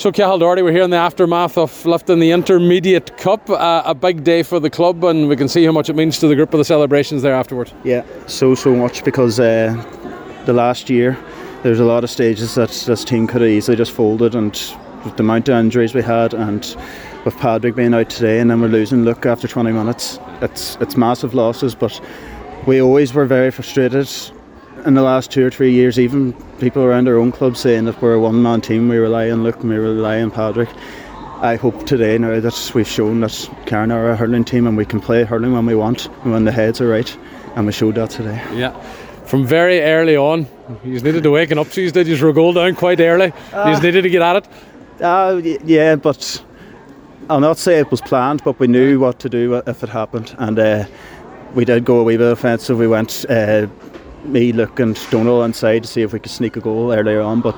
So Cathal Doherty, we're here in the aftermath of lifting the Intermediate Cup, a big day for the club, and we can see how much it means to the group of the celebrations there afterwards. Yeah, so much, because the last year there's a lot of stages that this team could have easily just folded, and with the amount of injuries we had, and with Padraig being out today, and then we're losing Luke after 20 minutes, it's massive losses. But we always were very frustrated in the last 2 or 3 years, even people around our own club saying that we're a one-man team, we rely on Luke and we rely on Padraig. I hope today now that we've shown that Cairn are a hurling team and we can play hurling when we want and when the heads are right, and we showed that today. Yeah, from very early on, you needed to waken up, so you did. You were a goal down quite early, you needed to get at it. Yeah, but I'll not say it was planned, but we knew what to do if it happened, and we did go a wee bit offensive. We went me, Luke and Donal inside to see if we could sneak a goal earlier on, but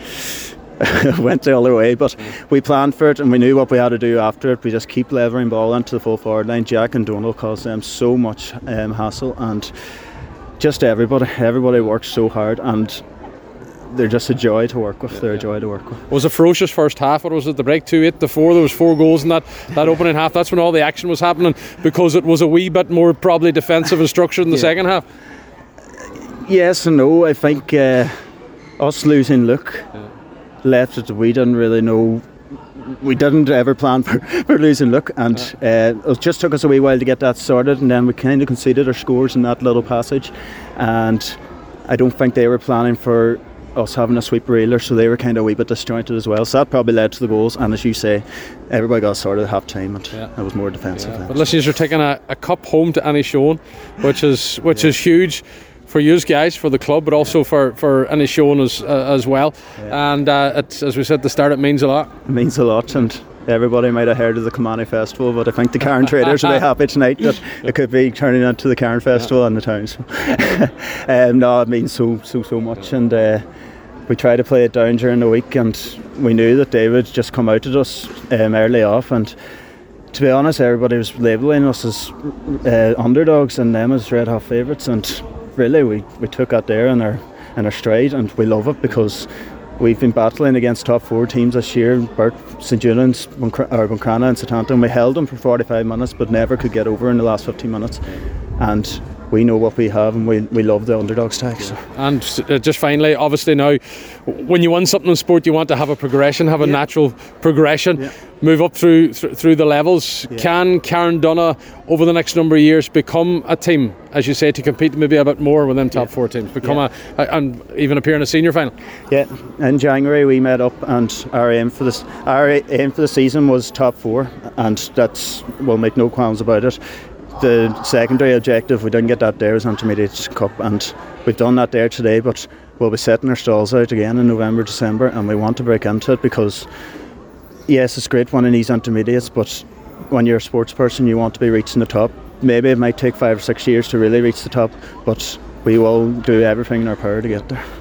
went the other way. But we planned for it and we knew what we had to do after it. We just keep levering ball into the full forward line. Jack and Donal caused them so much hassle, and just everybody works so hard, and they're just a joy to work with. They're a joy to work with. It was a ferocious first half. What was it, the break 2-8 to 4? There was 4 goals in that opening half. That's when all the action was happening, because it was a wee bit more probably defensive and structured in the second half. Yes and no. I think us losing Luke left it. We didn't really know. We didn't ever plan for losing Luke, and it just took us a wee while to get that sorted, and then we kind of conceded our scores in that little passage, and I don't think they were planning for us having a sweep reeler, so they were kind of a wee bit disjointed as well. So that probably led to the goals, and as you say, everybody got sorted at half time, and it was more defensive. But listen, you're taking a cup home to Inishowen, which is huge for you guys, for the club, but also for Inishowen as well. And as we said at the start, it means a lot. It means a lot, and everybody might have heard of the Kilmarnock Festival, but I think the Cairn traders will be happy tonight that it could be turning into the Cairn Festival in the town. So. No, it means so much, and we tried to play it down during the week, and we knew that they would just come out at us early off, and to be honest, everybody was labelling us as underdogs and them as red hot favourites, and really we took that there in our stride, and we love it because we've been battling against top 4 teams this year: Burt, St Julian's, Buncrana and Setanta, and we held them for 45 minutes but never could get over in the last 15 minutes, and we know what we have, and we love the underdogs tag. So. And just finally, obviously now, when you win something in sport, you want to have a progression, have a natural progression, move up through the levels. Can Carndonagh over the next number of years become a team, as you say, to compete maybe a bit more with them top 4 teams, become and even appear in a senior final? Yeah, in January we met up, and our aim for the season was top 4, and we'll make no qualms about it. The secondary objective, we didn't get that there, was Intermediate Cup, and we've done that there today, but we'll be setting our stalls out again in November, December, and we want to break into it, because yes, it's great winning these intermediates, but when you're a sports person you want to be reaching the top. Maybe it might take 5 or 6 years to really reach the top, but we will do everything in our power to get there.